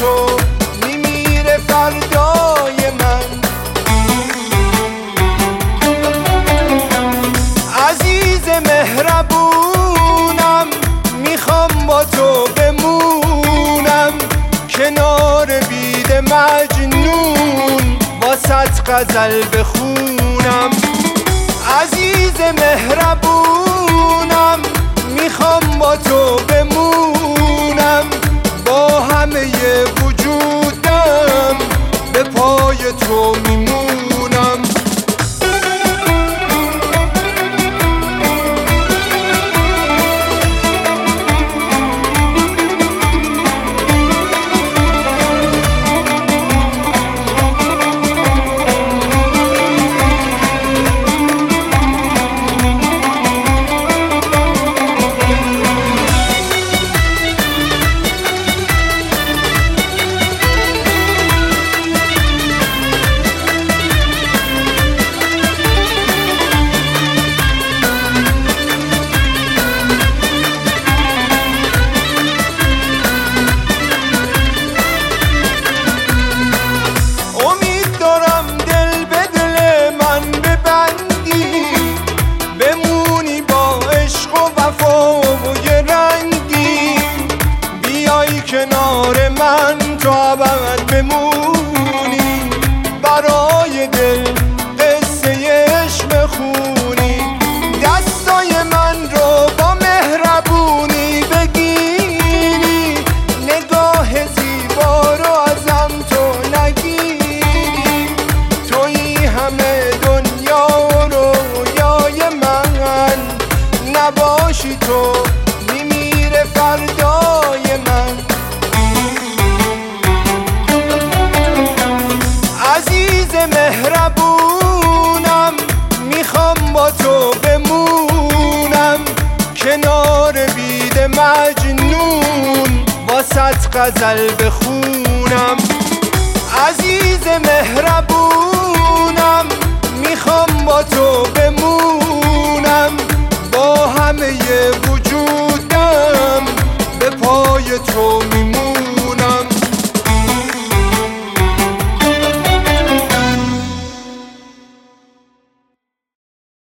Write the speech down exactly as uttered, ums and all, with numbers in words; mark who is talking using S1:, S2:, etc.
S1: تو میمیره فردای من. عزیز مهربونم میخوام با تو بمونم، کنار بید مجنون واسط غزل بخونم. عزیز مهربونم میخوام با تو بمونم، با همه وجودم به پای تو میمونم. کنار من تو ابد بمونی، برای دل قصه عشق بخونی، دستای من رو با مهربونی بگیری، نگاه زیبا رو ازم تو نگیری. تویی همه دنیا رو رویای من، نباشی تو میمیره فردای من. عزیز مهربونم میخوام با تو بمونم، کنار بید مجنون واسط غزل بخونم. عزیز مهربونم میخوام با تو